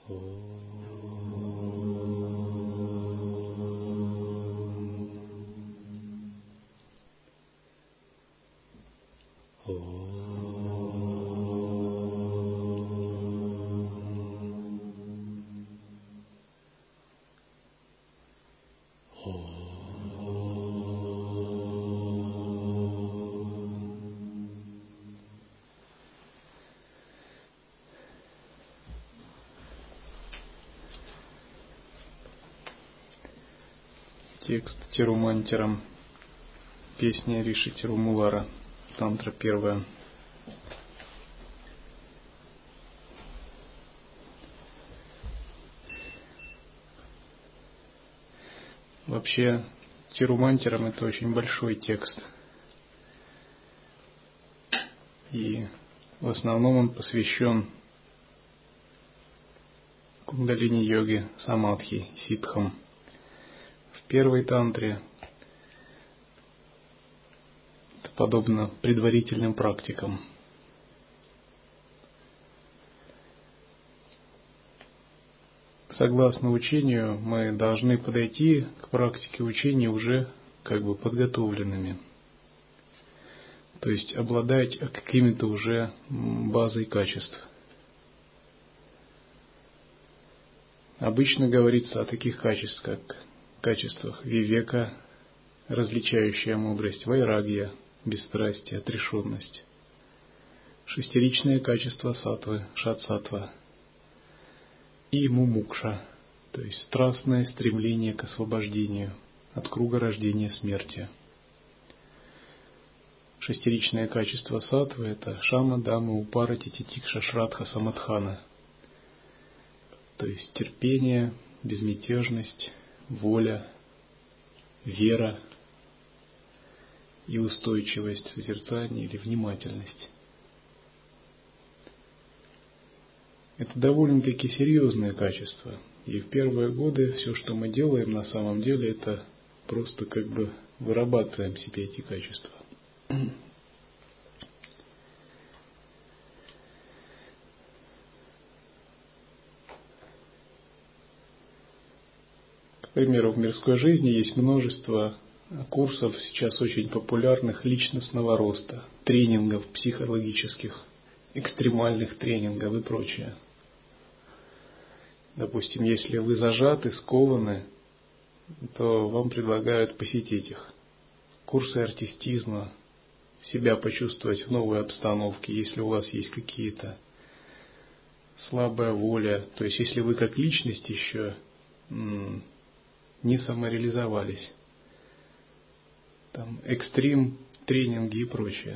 Текст Тирумантирам. Песня Риши Тирумулара. Тантра 1. Вообще, Тирумантирам это очень большой текст. И в основном он посвящен кундалини-йоге, самадхи, ситхам. В первой тантре это подобно предварительным практикам. Согласно учению, мы должны подойти к практике учения уже как бы подготовленными. То есть обладать какими-то уже базой качеств. Обычно говорится о таких качествах вивека, различающая мудрость, вайрагья, бесстрастие, отрешенность, шестеричное качество саттвы, шат-саттва, и мумукша, то есть страстное стремление к освобождению от круга рождения смерти. Шестеричное качество саттвы – это шама, дама, упара, титикша, шрадха, самадхана, то есть терпение, безмятежность, воля, вера и устойчивость созерцания или внимательность. Это довольно-таки серьезные качества. И в первые годы все, что мы делаем, на самом деле, это просто как бы вырабатываем себе эти качества. К примеру, в мирской жизни есть множество курсов, сейчас очень популярных, личностного роста, тренингов психологических, экстремальных тренингов и прочее. Допустим, если вы зажаты, скованы, то вам предлагают посетить их. Курсы артистизма, себя почувствовать в новой обстановке, если у вас есть какие-то слабая воля, то есть если вы как личность еще не самореализовались. Там экстрим, тренинги и прочее.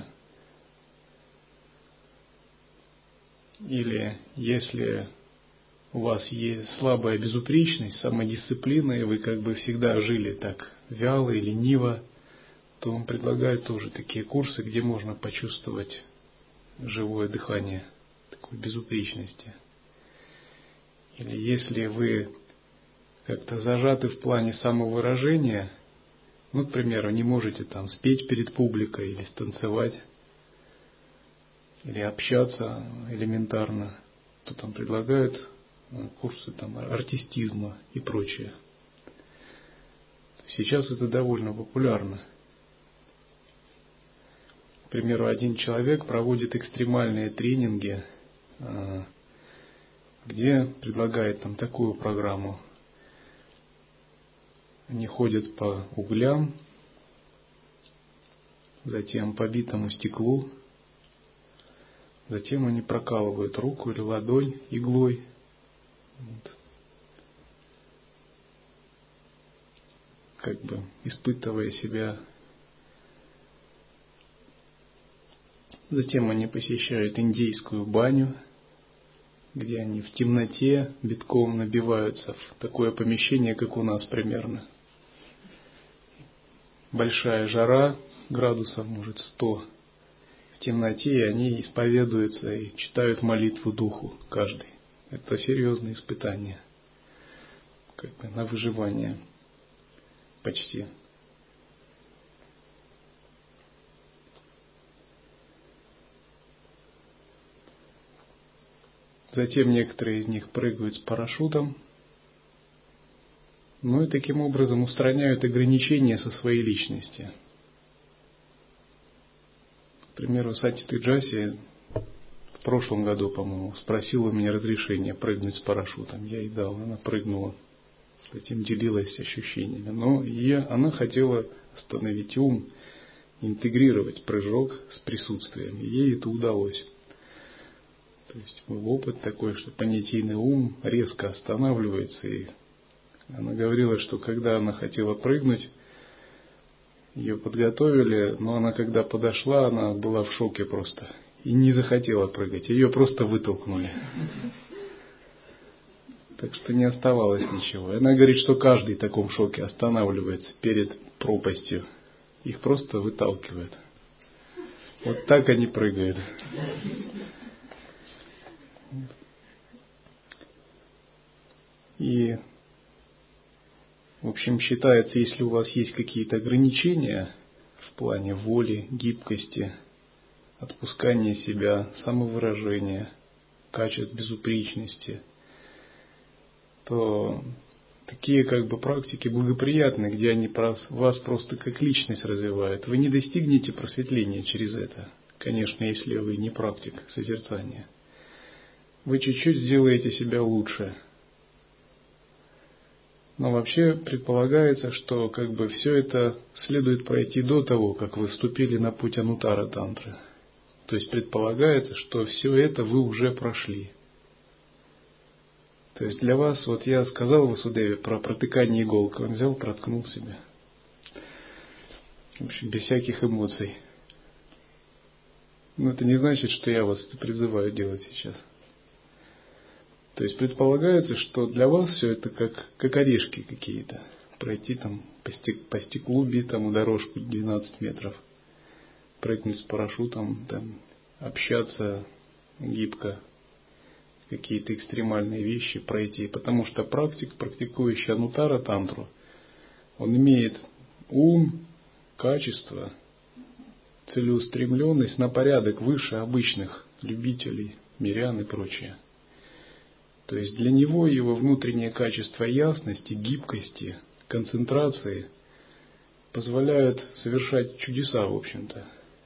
Или если у вас есть слабая безупречность, самодисциплина, и вы как бы всегда жили так вяло и лениво, то вам предлагают тоже такие курсы, где можно почувствовать живое дыхание такой безупречности. Или если вы как-то зажаты в плане самовыражения, к примеру, не можете там спеть перед публикой или станцевать, или общаться элементарно, то там предлагают курсы там артистизма и прочее. Сейчас это довольно популярно. К примеру, один человек проводит экстремальные тренинги, где предлагает там такую программу. Они ходят по углям, затем по битому стеклу, затем они прокалывают руку или ладонь иглой. Как бы испытывая себя. Затем они посещают индейскую баню, где они в темноте битком набиваются в такое помещение, как у нас примерно. Большая жара, градусов, может, 100. В темноте, и они исповедуются и читают молитву Духу каждый. Это серьезное испытание, как бы на выживание почти. Затем некоторые из них прыгают с парашютом. Ну и таким образом устраняют ограничения со своей личности. К примеру, Сати Джаси в прошлом году, по-моему, спросила у меня разрешение прыгнуть с парашютом. Я ей дал, она прыгнула. Затем делилась ощущениями. Но она хотела остановить ум, интегрировать прыжок с присутствием. И ей это удалось. То есть был опыт такой, что понятийный ум резко останавливается. И она говорила, что когда она хотела прыгнуть, ее подготовили, но она когда подошла, она была в шоке просто. И не захотела прыгать, ее просто вытолкнули. Так что не оставалось ничего. Она говорит, что каждый в таком шоке останавливается перед пропастью. Их просто выталкивают. Вот так они прыгают. И, в общем, считается, если у вас есть какие-то ограничения в плане воли, гибкости, отпускания себя, самовыражения, качеств безупречности, то такие практики благоприятны, где они вас просто как личность развивают. Вы не достигнете просветления через это, конечно, если вы не практик созерцания. Вы чуть-чуть сделаете себя лучше. Но вообще предполагается, что все это следует пройти до того, как вы вступили на путь Анутара Тантры. То есть предполагается, что все это вы уже прошли. То есть для вас, вот я сказал Васудеве про протыкание иголкой, он взял, проткнул себя. В общем, без всяких эмоций. Но это не значит, что я вас это призываю делать сейчас. То есть предполагается, что для вас все это как орешки какие-то. Пройти там по стеклу битому дорожку 12 метров, прыгнуть с парашютом, там, общаться гибко, какие-то экстремальные вещи пройти. Потому что практикующий Анутара Тантру, он имеет ум, качество, целеустремленность на порядок выше обычных любителей, мирян и прочее. То есть для него его внутреннее качество ясности, гибкости, концентрации позволяют совершать чудеса, в общем-то.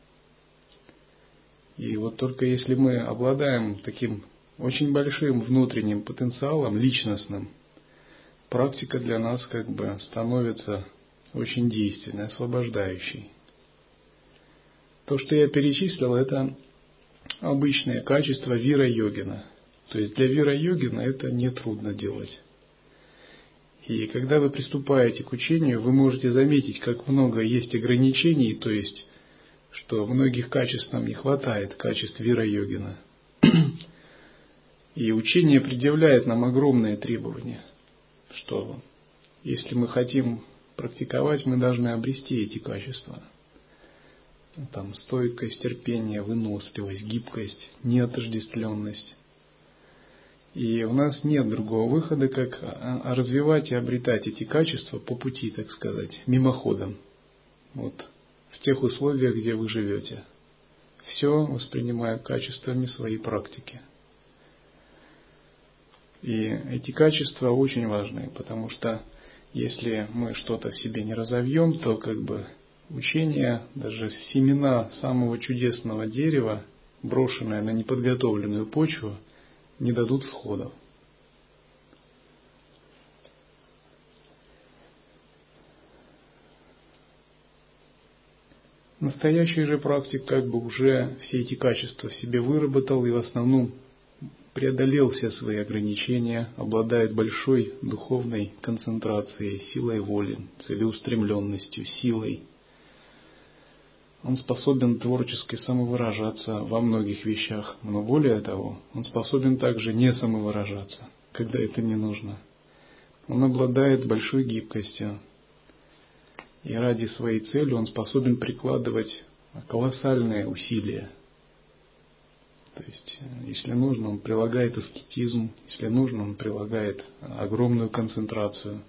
И вот только если мы обладаем таким очень большим внутренним потенциалом, личностным, практика для нас становится очень действенной, освобождающей. То, что я перечислил, это обычное качество вира-йогина. То есть для вира-йогина это нетрудно делать. И когда вы приступаете к учению, вы можете заметить, как много есть ограничений, то есть, что многих качеств нам не хватает, качеств вира-йогина. И учение предъявляет нам огромные требования, что если мы хотим практиковать, мы должны обрести эти качества. Там стойкость, терпение, выносливость, гибкость, неотождествленность. И у нас нет другого выхода, как развивать и обретать эти качества по пути, так сказать, мимоходом. Вот в тех условиях, где вы живете. Все воспринимая качествами своей практики. И эти качества очень важны, потому что если мы что-то в себе не разовьем, то учение, даже семена самого чудесного дерева, брошенное на неподготовленную почву, не дадут всходов. Настоящий же практик уже все эти качества в себе выработал и в основном преодолел все свои ограничения, обладает большой духовной концентрацией, силой воли, целеустремленностью, силой. Он способен творчески самовыражаться во многих вещах, но более того, он способен также не самовыражаться, когда это не нужно. Он обладает большой гибкостью, и ради своей цели он способен прикладывать колоссальные усилия. То есть, если нужно, он прилагает аскетизм, если нужно, он прилагает огромную концентрацию.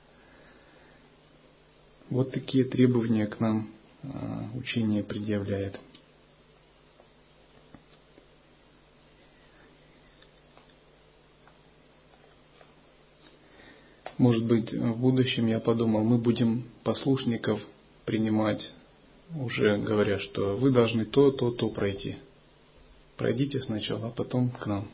Вот такие требования к нам учение предъявляет. Может быть, в будущем, я подумал, мы будем послушников принимать, уже говоря, что вы должны то пройти. Пройдите сначала, а потом к нам.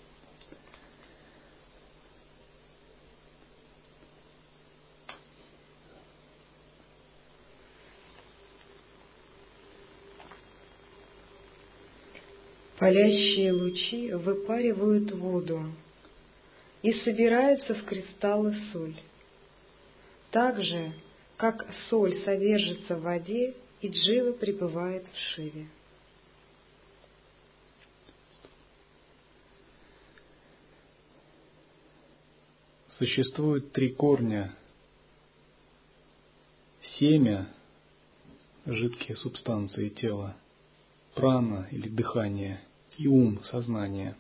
Палящие лучи выпаривают воду, и собирается в кристаллы соль. Так же, как соль содержится в воде, и джива пребывает в Шиве. Существует 3 корня: семя, жидкие субстанции тела, прана или дыхание, и ум, сознание.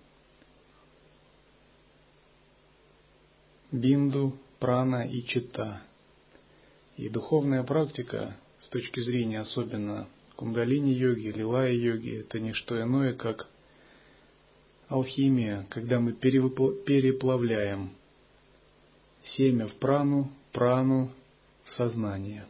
Бинду, прана и читта. И духовная практика, с точки зрения особенно кундалини-йоги, лилая-йоги, это не что иное, как алхимия, когда мы переплавляем семя в прану, прану в сознание.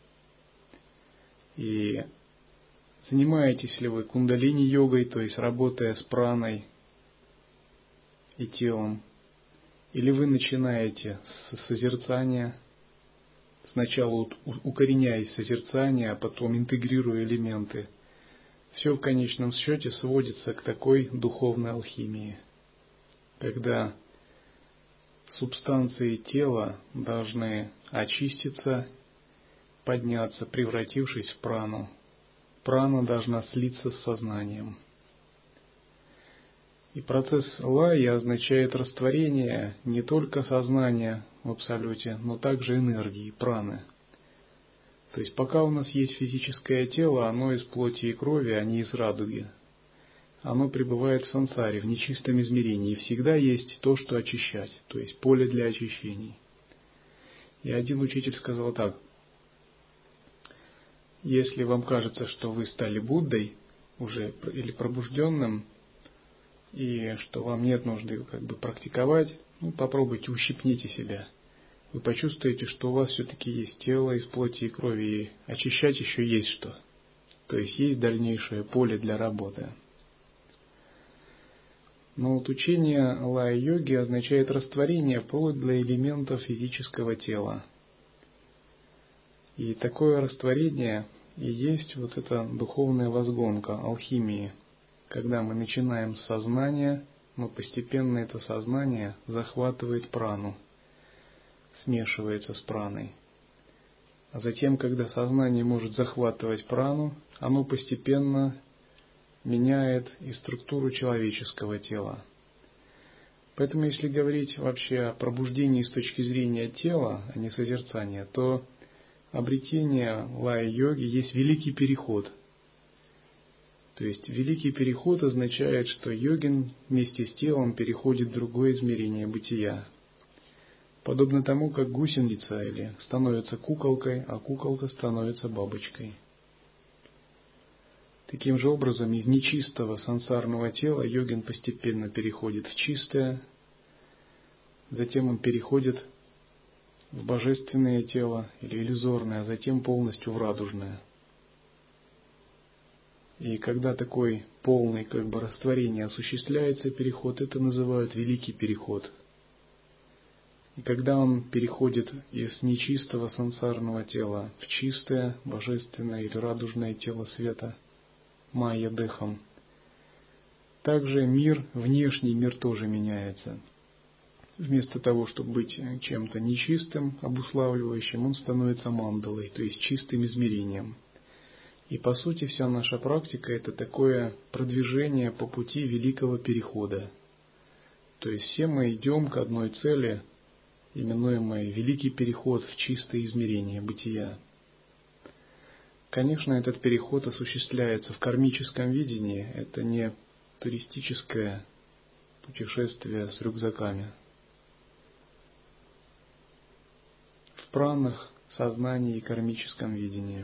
И занимаетесь ли вы кундалини-йогой, то есть работая с праной и телом, или вы начинаете с созерцания, сначала укореняясь в созерцании, а потом интегрируя элементы. Все в конечном счете сводится к такой духовной алхимии, когда субстанции тела должны очиститься, подняться, превратившись в прану. Прана должна слиться с сознанием. И процесс лайи означает растворение не только сознания в абсолюте, но также энергии, праны. То есть пока у нас есть физическое тело, оно из плоти и крови, а не из радуги. Оно пребывает в сансаре, в нечистом измерении, и всегда есть то, что очищать, то есть поле для очищений. И один учитель сказал так: если вам кажется, что вы стали Буддой уже или пробужденным, и что вам нет нужды практиковать, попробуйте, ущипните себя. Вы почувствуете, что у вас все-таки есть тело из плоти и крови, и очищать еще есть что. То есть есть дальнейшее поле для работы. Но учение лая-йоги означает растворение вплоть до элементов физического тела. И такое растворение и есть эта духовная возгонка алхимии. Когда мы начинаем с сознания, но постепенно это сознание захватывает прану, смешивается с праной. А затем, когда сознание может захватывать прану, оно постепенно меняет и структуру человеческого тела. Поэтому, если говорить вообще о пробуждении с точки зрения тела, а не созерцания, то обретение лая-йоги есть великий переход. То есть великий переход означает, что йогин вместе с телом переходит в другое измерение бытия. Подобно тому, как гусеница или становится куколкой, а куколка становится бабочкой. Таким же образом, из нечистого сансарного тела йогин постепенно переходит в чистое, затем он переходит в божественное тело или иллюзорное, а затем полностью в радужное. И когда такой полный растворение осуществляется, переход, это называют великий переход. И когда он переходит из нечистого сансарного тела в чистое, божественное или радужное тело света, майя-дехам, также мир, внешний мир тоже меняется. Вместо того, чтобы быть чем-то нечистым, обуславливающим, он становится мандалой, то есть чистым измерением. И по сути вся наша практика – это такое продвижение по пути великого перехода. То есть все мы идем к одной цели, именуемой великий переход в чистое измерение бытия. Конечно, этот переход осуществляется в кармическом видении, это не туристическое путешествие с рюкзаками. В пранах, сознании и кармическом видении.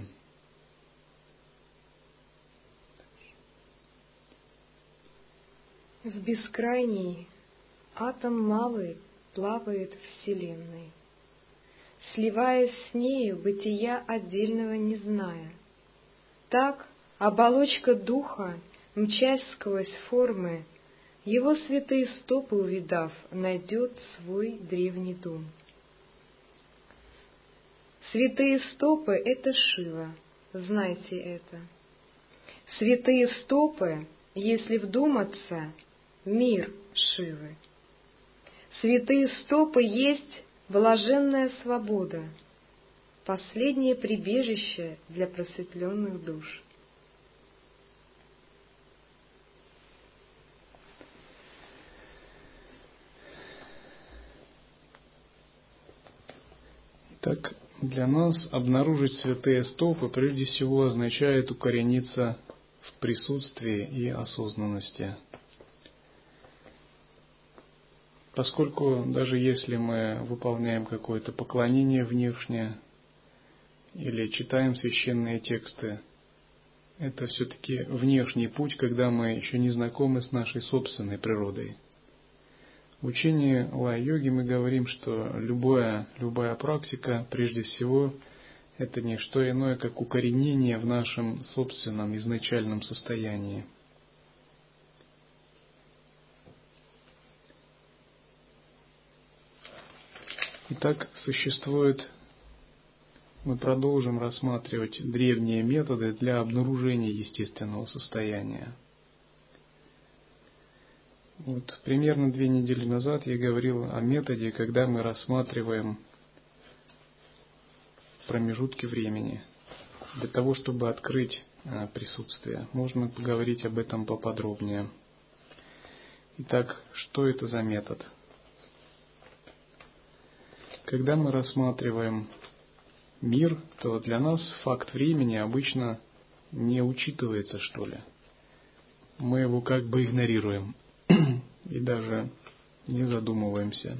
В бескрайний атом малый плавает Вселенной, сливаясь с нею, бытия отдельного не зная. Так оболочка духа, мчась сквозь формы, его святые стопы увидав, найдет свой древний дом. Святые стопы — это Шива, знайте это. Святые стопы, если вдуматься, мир Шивы. Святые стопы есть блаженная свобода, последнее прибежище для просветленных душ. Так, для нас обнаружить святые стопы прежде всего означает укорениться в присутствии и осознанности. Поскольку даже если мы выполняем какое-то поклонение внешнее или читаем священные тексты, это все-таки внешний путь, когда мы еще не знакомы с нашей собственной природой. В учении лай-йоги мы говорим, что любая практика, прежде всего, это не что иное, как укоренение в нашем собственном изначальном состоянии. Итак, мы продолжим рассматривать древние методы для обнаружения естественного состояния. Вот примерно 2 недели назад я говорил о методе, когда мы рассматриваем промежутки времени для того, чтобы открыть присутствие. Можно поговорить об этом поподробнее. Итак, что это за метод? Когда мы рассматриваем мир, то для нас факт времени обычно не учитывается, что ли. Мы его как бы игнорируем и даже не задумываемся.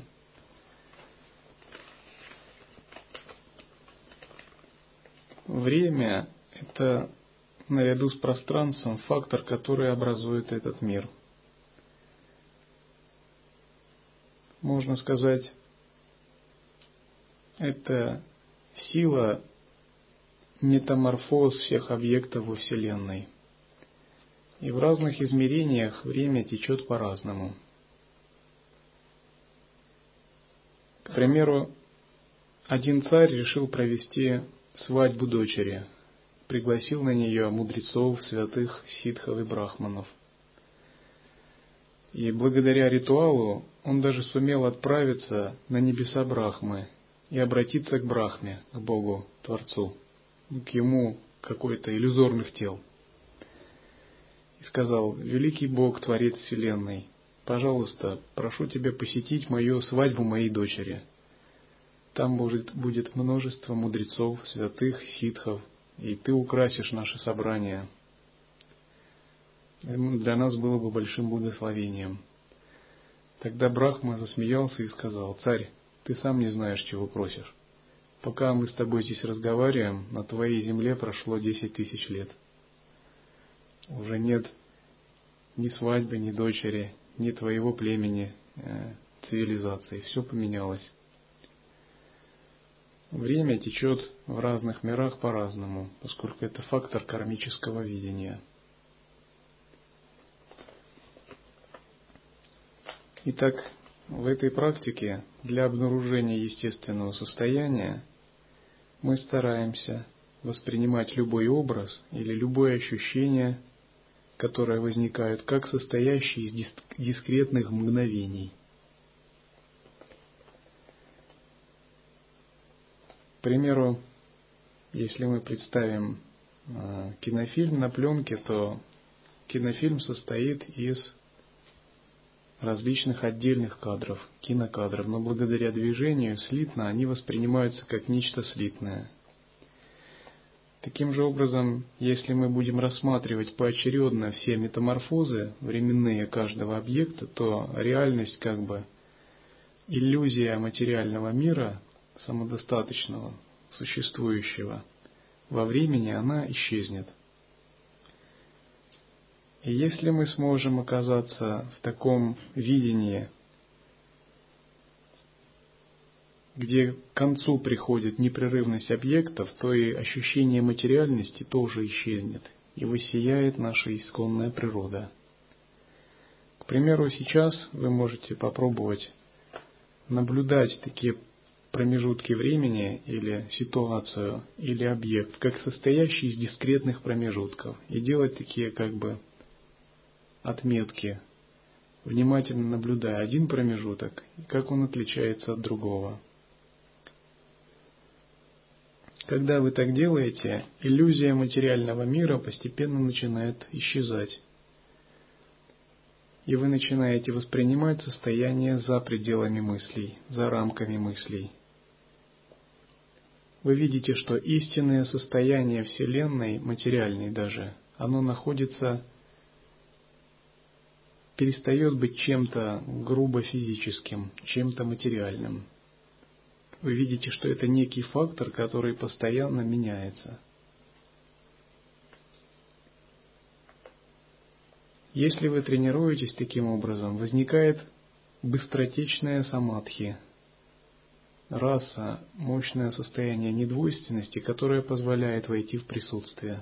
Время – это, наряду с пространством, фактор, который образует этот мир. Можно сказать, это сила метаморфоз всех объектов во Вселенной. И в разных измерениях время течет по-разному. К примеру, один царь решил провести свадьбу дочери, пригласил на нее мудрецов, святых, ситхов и брахманов. И благодаря ритуалу он даже сумел отправиться на небеса Брахмы и обратиться к Брахме, к Богу, Творцу, к Ему какой-то иллюзорных тел. И сказал: «Великий Бог, Творец Вселенной, пожалуйста, прошу Тебя посетить мою свадьбу моей дочери. Там будет множество мудрецов, святых, ситхов, и Ты украсишь наше собрание. Для нас было бы большим благословением». Тогда Брахма засмеялся и сказал: «Царь, ты сам не знаешь, чего просишь. Пока мы с тобой здесь разговариваем, на твоей земле прошло 10 тысяч лет. Уже нет ни свадьбы, ни дочери, ни твоего племени, цивилизации. Все поменялось. Время течет в разных мирах по-разному, поскольку это фактор кармического видения». Итак, в этой практике для обнаружения естественного состояния мы стараемся воспринимать любой образ или любое ощущение, которое возникает, как состоящие из дискретных мгновений. К примеру, если мы представим кинофильм на пленке, то кинофильм состоит из различных отдельных кадров, кинокадров, но благодаря движению слитно они воспринимаются как нечто слитное. Таким же образом, если мы будем рассматривать поочередно все метаморфозы временные каждого объекта, то реальность, как бы иллюзия материального мира, самодостаточного, существующего во времени, она исчезнет. И если мы сможем оказаться в таком видении где к концу приходит непрерывность объектов, то и ощущение материальности тоже исчезнет, и воссияет наша исконная природа. К примеру, сейчас вы можете попробовать наблюдать такие промежутки времени или ситуацию, или объект, как состоящий из дискретных промежутков, и делать такие как бы отметки, внимательно наблюдая один промежуток, и как он отличается от другого. Когда вы так делаете, иллюзия материального мира постепенно начинает исчезать, и вы начинаете воспринимать состояние за пределами мыслей, за рамками мыслей. Вы видите, что истинное состояние Вселенной, материальной даже, оно перестает быть чем-то грубо физическим, чем-то материальным. Вы видите, что это некий фактор, который постоянно меняется. Если вы тренируетесь таким образом, возникает быстротечная самадхи, раса, мощное состояние недвойственности, которое позволяет войти в присутствие.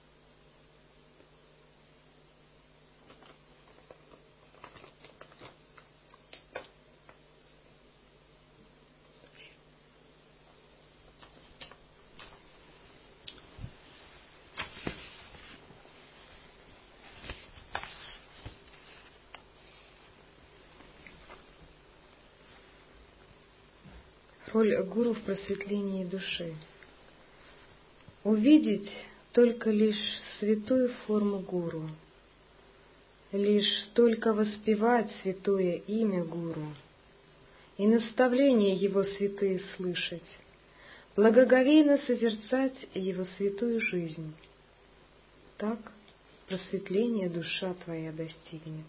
Роль гуру в просветлении души. Увидеть только лишь святую форму гуру, лишь только воспевать святое имя гуру и наставления его святые слышать, благоговейно созерцать его святую жизнь. Так просветление душа твоя достигнет.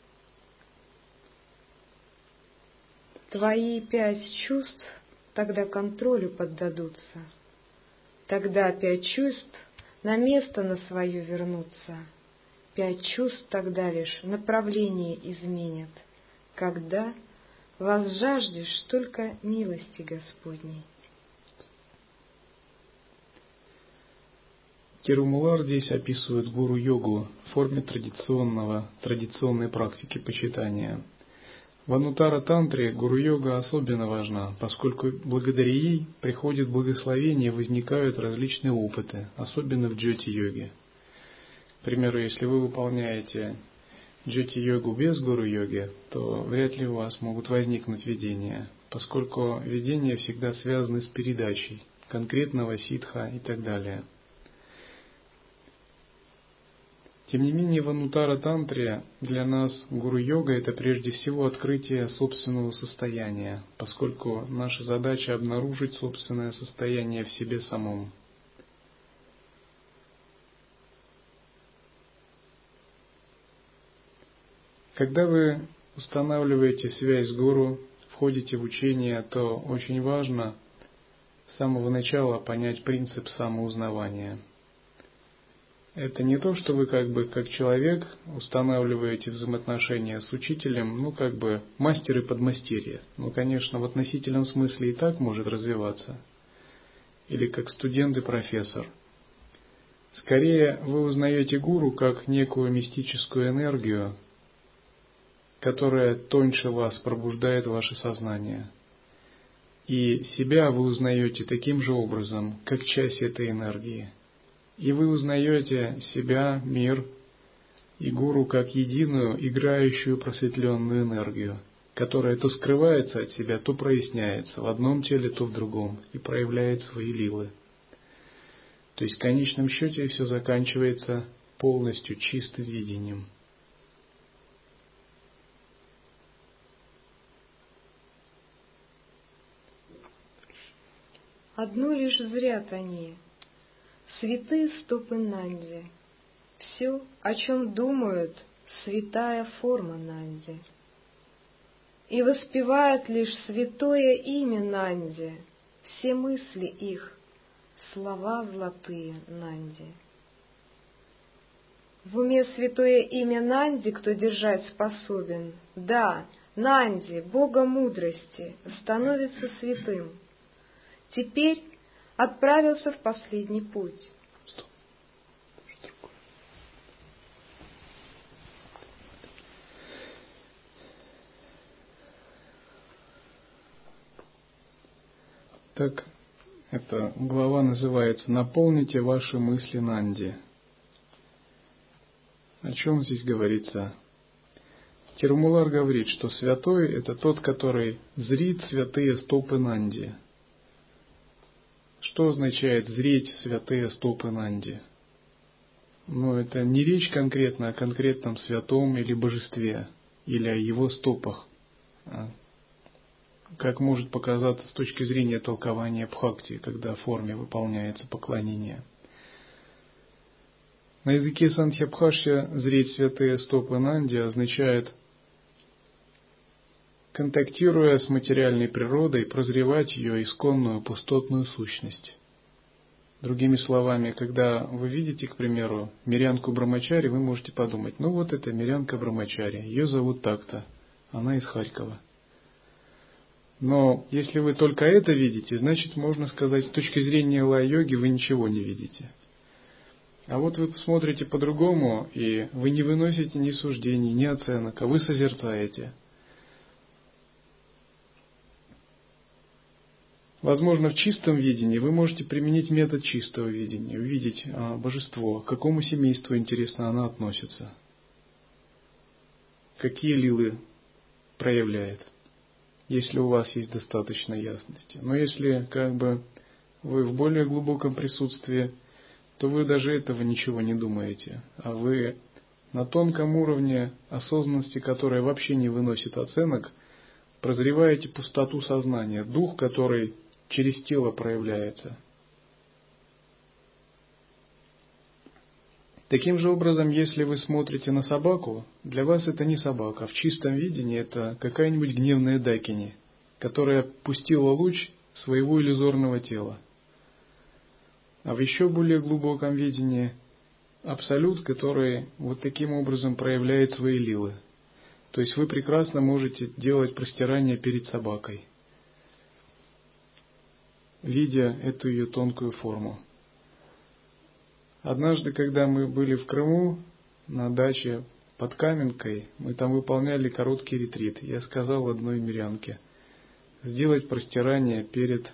Твои 5 чувств тогда контролю поддадутся, тогда 5 чувств на место на свое вернутся, 5 чувств тогда лишь направление изменят, когда возжаждешь только милости Господней. Тирумулар здесь описывает гуру-йогу в форме традиционной практики почитания. В Анутара-тантре гуру-йога особенно важна, поскольку благодаря ей приходит благословение, возникают различные опыты, особенно в джьоти-йоге. К примеру, если вы выполняете джьоти-йогу без гуру-йоги, то вряд ли у вас могут возникнуть видения, поскольку видения всегда связаны с передачей конкретного ситха и так далее. Тем не менее, в Анутара-тантре для нас гуру-йога – это прежде всего открытие собственного состояния, поскольку наша задача – обнаружить собственное состояние в себе самом. Когда вы устанавливаете связь с гуру, входите в учение, то очень важно с самого начала понять принцип самоузнавания. Это не то, что вы как человек устанавливаете взаимоотношения с учителем, мастер и подмастерье. Конечно, в относительном смысле и так может развиваться. Или как студент и профессор. Скорее, вы узнаете гуру как некую мистическую энергию, которая тоньше вас пробуждает ваше сознание. И себя вы узнаете таким же образом, как часть этой энергии. И вы узнаете себя, мир и гуру как единую, играющую просветленную энергию, которая то скрывается от себя, то проясняется в одном теле, то в другом, и проявляет свои лилы. То есть в конечном счете все заканчивается полностью чистым видением. Одно лишь зрят они, святые стопы Нанди, все, о чем думают, святая форма Нанди. И воспевают лишь святое имя Нанди, все мысли их, слова золотые Нанди. В уме святое имя Нанди кто держать способен, да, Нанди, бога мудрости, становится святым. Теперь отправился в последний путь. Так, эта глава называется «Наполните ваши мысли Нанди». О чем здесь говорится? Тирумулар говорит, что святой – это тот, который зрит святые стопы Нанди. Что означает зреть святые стопы Нанди? Это не речь конкретно о конкретном святом или божестве, или о его стопах, как может показаться с точки зрения толкования бхакти, когда в форме выполняется поклонение. На языке Сантхья-Бхашья зреть святые стопы Нанди означает, контактируя с материальной природой, прозревать ее исконную пустотную сущность. Другими словами, когда вы видите, к примеру, мирянку Брамачари, вы можете подумать, это мирянка Брамачари, ее зовут так-то, она из Харькова. Но если вы только это видите, значит, можно сказать, с точки зрения лай-йоги вы ничего не видите. А вот вы посмотрите по-другому, и вы не выносите ни суждений, ни оценок, а вы созерцаете. Возможно, в чистом видении вы можете применить метод чистого видения, увидеть божество, к какому семейству, интересно, оно относится, какие лилы проявляет, если у вас есть достаточно ясности. Но если вы в более глубоком присутствии, то вы даже этого ничего не думаете, а вы на тонком уровне осознанности, которая вообще не выносит оценок, прозреваете пустоту сознания, дух, который через тело проявляется. Таким же образом, если вы смотрите на собаку, для вас это не собака, в чистом видении это какая-нибудь гневная дакини, которая пустила луч своего иллюзорного тела. А в еще более глубоком видении абсолют, который вот таким образом проявляет свои лилы. То есть вы прекрасно можете делать простирание перед собакой, видя эту ее тонкую форму. Однажды, когда мы были в Крыму, на даче под Каменкой, мы там выполняли короткий ретрит. Я сказал одной мирянке сделать простирание перед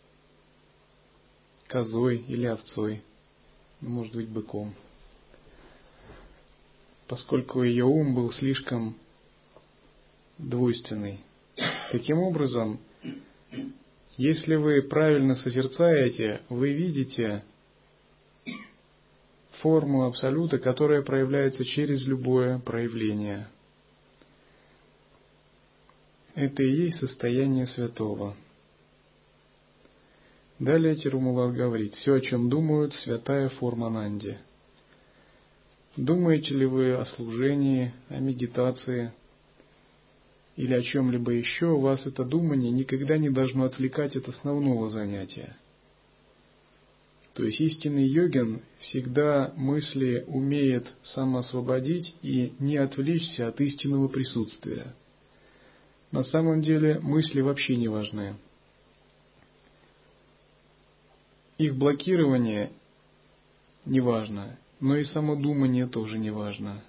козой или овцой, может быть, быком, поскольку ее ум был слишком двойственный. Таким образом, если вы правильно созерцаете, вы видите форму Абсолюта, которая проявляется через любое проявление. Это и есть состояние святого. Далее Тирумулар говорит, все, о чем думают, святая форма Нанди. Думаете ли вы о служении, о медитации или о чем-либо еще, у вас это думание никогда не должно отвлекать от основного занятия. То есть истинный йогин всегда мысли умеет самоосвободить и не отвлечься от истинного присутствия. На самом деле мысли вообще не важны. Их блокирование не важно, но и само думание тоже не важно.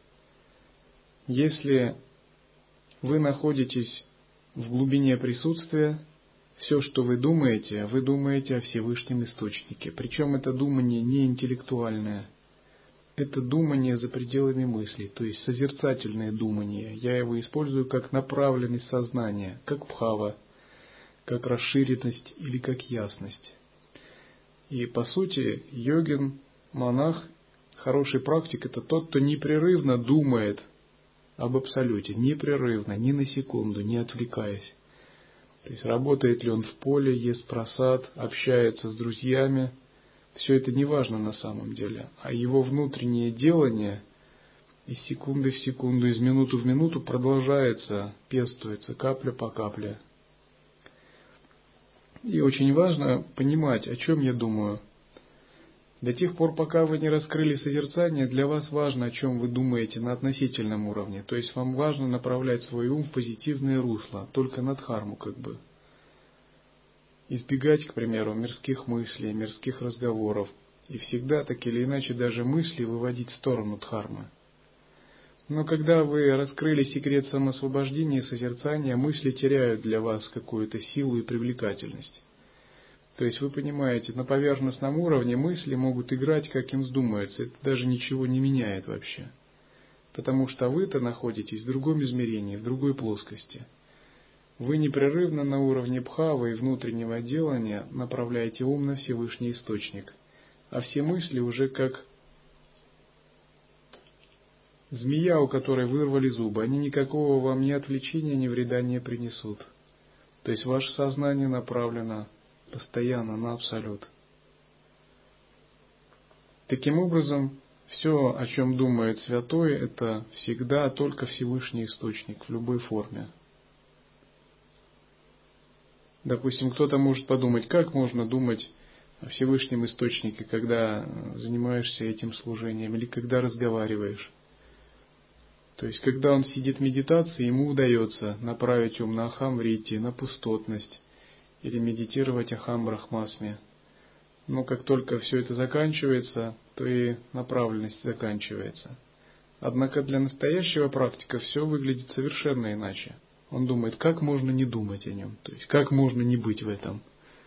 Если вы находитесь в глубине присутствия, все, что вы думаете о Всевышнем Источнике. Причем это думание не интеллектуальное, это думание за пределами мыслей, то есть созерцательное думание. Я его использую как направленность сознания, как бхава, как расширенность или как ясность. И по сути йогин, монах, хороший практик – это тот, кто непрерывно думает об Абсолюте, непрерывно, ни на секунду, не отвлекаясь. То есть работает ли он в поле, ест прасад, общается с друзьями, все это не важно на самом деле, а его внутреннее делание из секунды в секунду, из минуты в минуту продолжается, пестуется капля по капле. И очень важно понимать, о чем я думаю. До тех пор, пока вы не раскрыли созерцание, для вас важно, о чем вы думаете на относительном уровне. То есть вам важно направлять свой ум в позитивное русло, только на дхарму как бы. Избегать, к примеру, мирских мыслей, мирских разговоров. И всегда, так или иначе, даже мысли выводить в сторону дхармы. Но когда вы раскрыли секрет самоосвобождения и созерцания, мысли теряют для вас какую-то силу и привлекательность. То есть вы понимаете, на поверхностном уровне мысли могут играть, как им вздумается. Это даже ничего не меняет вообще. Потому что вы-то находитесь в другом измерении, в другой плоскости. Вы непрерывно на уровне бхавы и внутреннего делания направляете ум на Всевышний Источник. А все мысли уже как змея, у которой вырвали зубы. Они никакого вам ни отвлечения, ни вреда не принесут. То есть ваше сознание направлено постоянно на абсолют. Таким образом, все, о чем думает святой, это всегда только Всевышний Источник в любой форме. Допустим, кто-то может подумать, как можно думать о Всевышнем Источнике, когда занимаешься этим служением или когда разговариваешь. То есть, когда он сидит в медитации, ему удается направить ум на ахам-вритти, на пустотность, или медитировать ахам-брахмасме. Но как только все это заканчивается, то и направленность заканчивается. Однако для настоящего практика все выглядит совершенно иначе. Он думает, как можно не думать о нем, то есть как можно не быть в этом.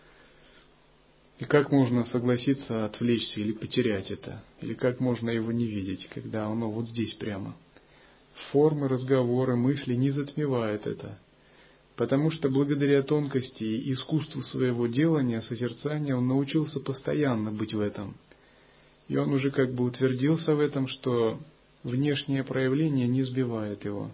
И как можно согласиться отвлечься или потерять это, или как можно его не видеть, когда оно вот здесь прямо. Формы, разговоры, мысли не затмевают это. Потому что благодаря тонкости и искусству своего делания, созерцания, он научился постоянно быть в этом. И он уже как бы утвердился в этом, что внешнее проявление не сбивает его.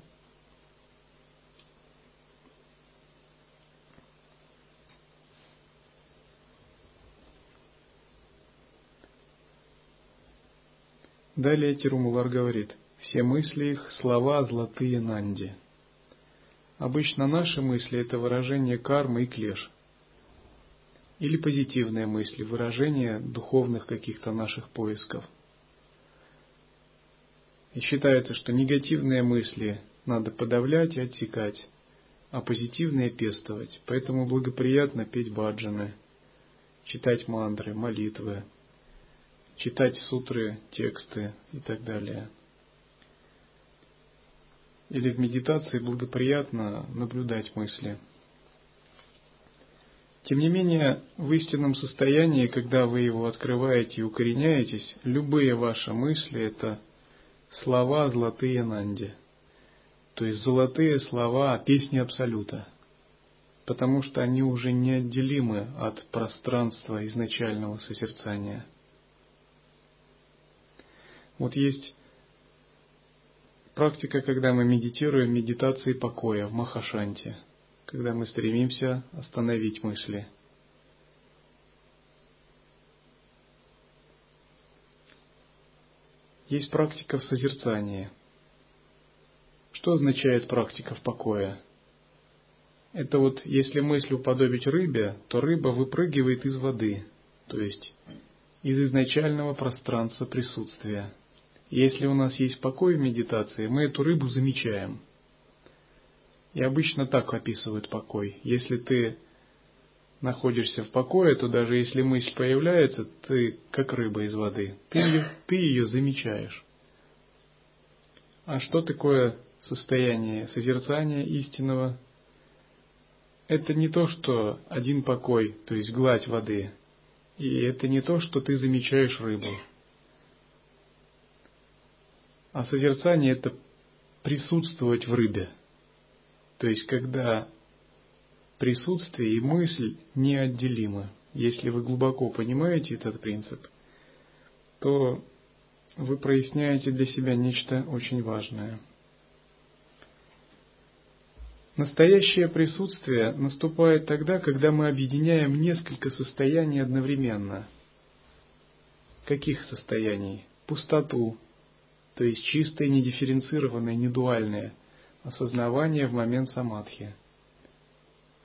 Далее Тирумулар говорит, все мысли их – слова золотые Нанди. Обычно наши мысли – это выражение кармы и клеш. Или позитивные мысли, выражение духовных каких-то наших поисков. И считается, что негативные мысли надо подавлять и отсекать, а позитивные пестовать. Поэтому благоприятно петь баджаны, читать мантры, молитвы, читать сутры, тексты и так далее. Или в медитации благоприятно наблюдать мысли. Тем не менее, в истинном состоянии, когда вы его открываете и укореняетесь, любые ваши мысли – это слова золотые Нанди. То есть золотые слова песни Абсолюта. Потому что они уже неотделимы от пространства изначального созерцания. Вот есть практика, когда мы медитируем медитации покоя в Махашанти, когда мы стремимся остановить мысли. Есть практика в созерцании. Что означает практика в покое? Это вот, если мысль уподобить рыбе, то рыба выпрыгивает из воды, то есть из изначального пространства присутствия. Если у нас есть покой в медитации, мы эту рыбу замечаем. И обычно так описывают покой. Если ты находишься в покое, то даже если мысль появляется, ты как рыба из воды. Ты ее замечаешь. А что такое состояние созерцания истинного? Это не то, что один покой, то есть гладь воды. И это не то, что ты замечаешь рыбу. А созерцание – это присутствовать в рыбе. То есть, когда присутствие и мысль неотделимы. Если вы глубоко понимаете этот принцип, то вы проясняете для себя нечто очень важное. Настоящее присутствие наступает тогда, когда мы объединяем несколько состояний одновременно. Каких состояний? Пустоту, то есть чистое, недифференцированное, недуальное осознавание в момент самадхи.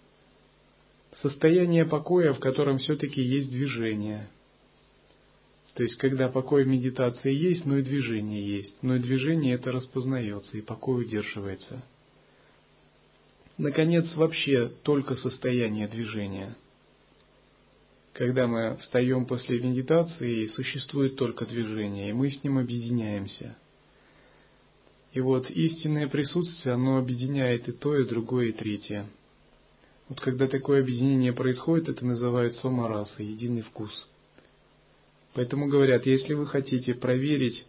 Состояние покоя, в котором все-таки есть движение. То есть, когда покой в медитации есть, но и движение есть. Но и движение это распознается, и покой удерживается. Наконец, вообще только состояние движения. Когда мы встаем после медитации, существует только движение, и мы с ним объединяемся. И вот истинное присутствие, оно объединяет и то, и другое, и третье. Вот когда такое объединение происходит, это называют сома-раса, единый вкус. Поэтому говорят, если вы хотите проверить,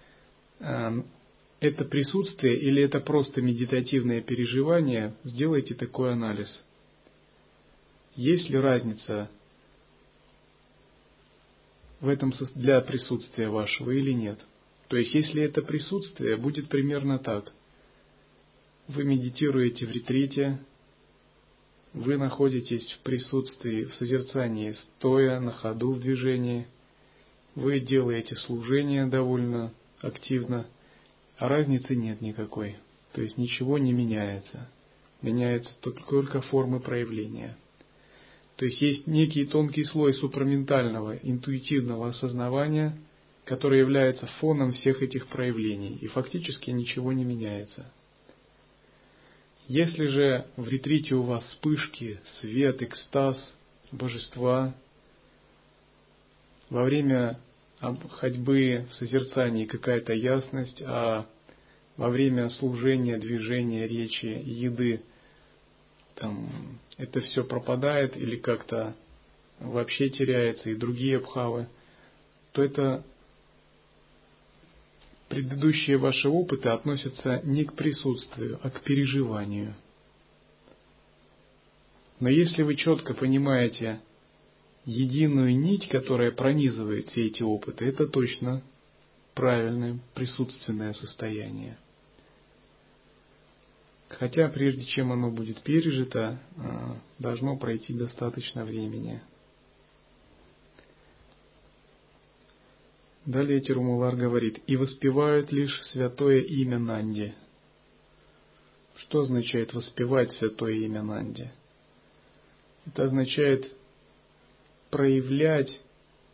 это присутствие или это просто медитативное переживание, сделайте такой анализ. Есть ли разница в этом для присутствия вашего или нет? То есть, если это присутствие, будет примерно так. Вы медитируете в ретрите, вы находитесь в присутствии, в созерцании, стоя, на ходу, в движении. Вы делаете служение довольно активно, а разницы нет никакой. То есть, ничего не меняется. Меняются только формы проявления. То есть, есть некий тонкий слой супраментального, интуитивного осознавания, который является фоном всех этих проявлений, и фактически ничего не меняется. Если же в ретрите у вас вспышки, свет, экстаз, божества, во время ходьбы в созерцании какая-то ясность, а во время служения, движения, речи, еды, это все пропадает или как-то вообще теряется, и другие бхавы, то это предыдущие ваши опыты относятся не к присутствию, а к переживанию. Но если вы четко понимаете единую нить, которая пронизывает все эти опыты, это точно правильное присутственное состояние. Хотя прежде чем оно будет пережито, должно пройти достаточно времени. Далее Тирумалар говорит, и воспевают лишь святое имя Нанди. Что означает воспевать святое имя Нанди? Это означает проявлять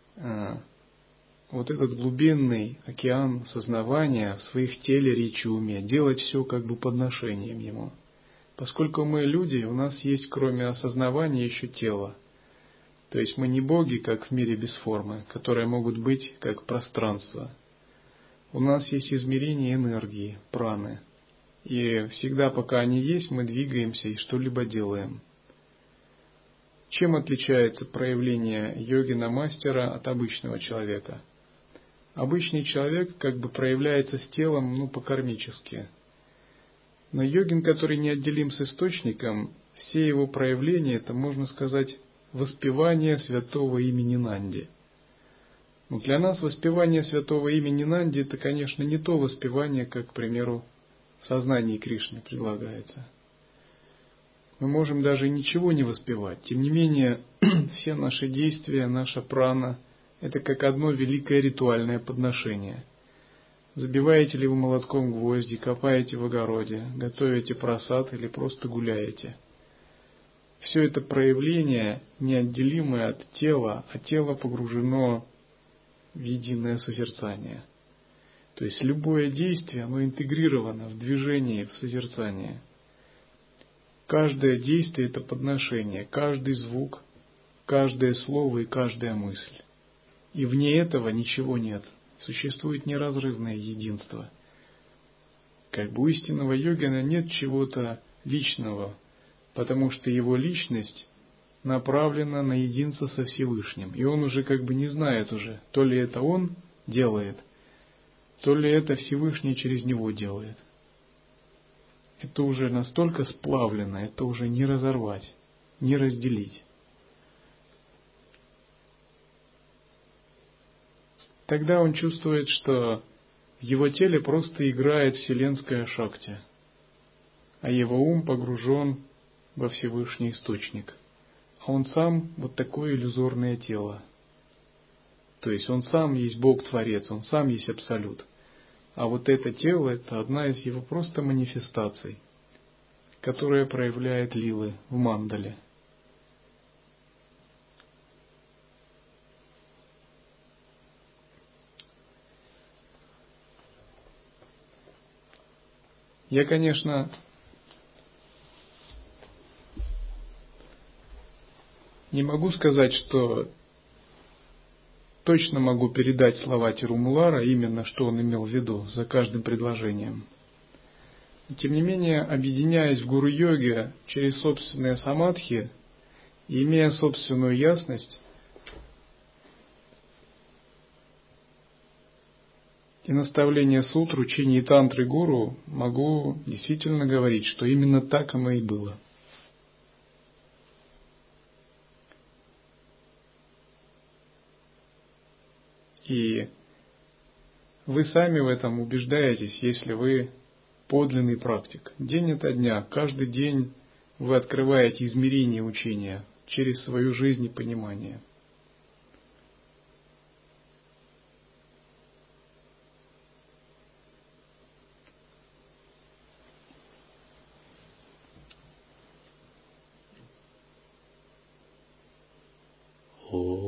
вот этот глубинный океан сознавания в своих теле, речи, уме, делать все как бы подношением ему. Поскольку мы люди, у нас есть кроме осознавания еще тело. То есть мы не боги, как в мире без формы, которые могут быть как пространство. У нас есть измерение энергии, праны. И всегда, пока они есть, мы двигаемся и что-либо делаем. Чем отличается проявление йогина-мастера от обычного человека? Обычный человек как бы проявляется с телом, по-кармически. Но йогин, который неотделим с источником, все его проявления, это, можно сказать, воспевание святого имени Нанди. Для нас воспевание святого имени Нанди, это, конечно, не то воспевание, как, к примеру, в сознании Кришны предлагается. Мы можем даже ничего не воспевать. Тем не менее, все наши действия, наша прана, это как одно великое ритуальное подношение. Забиваете ли вы молотком гвозди, копаете в огороде, готовите прасад или просто гуляете. Все это проявление неотделимое от тела, а тело погружено в единое созерцание. То есть любое действие, оно интегрировано в движение, в созерцание. Каждое действие – это подношение, каждый звук, каждое слово и каждая мысль. И вне этого ничего нет. Существует неразрывное единство. Как бы у истинного йогина нет чего-то личного, потому что его личность направлена на единство со Всевышним. И он уже как бы не знает уже, то ли это он делает, то ли это Всевышний через него делает. Это уже настолько сплавлено, это уже не разорвать, не разделить. Тогда он чувствует, что в его теле просто играет вселенская шакти, а его ум погружен во Всевышний источник. А он сам вот такое иллюзорное тело. То есть он сам есть Бог-творец, он сам есть Абсолют. А вот это тело, это одна из его просто манифестаций, которая проявляет лилы в мандале. Я, конечно, не могу сказать, что точно могу передать слова Тирумулара, именно что он имел в виду за каждым предложением. Тем не менее, объединяясь в гуру-йоге через собственные самадхи и имея собственную ясность и наставление сутр, учений тантры гуру, могу действительно говорить, что именно так оно и было. И вы сами в этом убеждаетесь, если вы подлинный практик. День ото дня, каждый день вы открываете измерение учения через свою жизнь и понимание. О